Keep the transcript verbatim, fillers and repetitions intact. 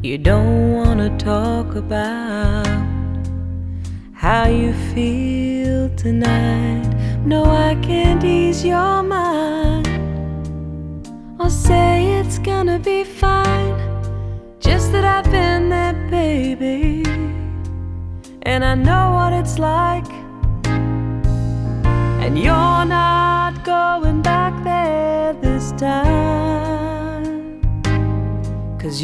You don't wanna talk about how you feel tonight. No, I can't ease your mind or say it's gonna be fine. Just that I've been there, baby, and I know what it's like. And you're not going back there this time.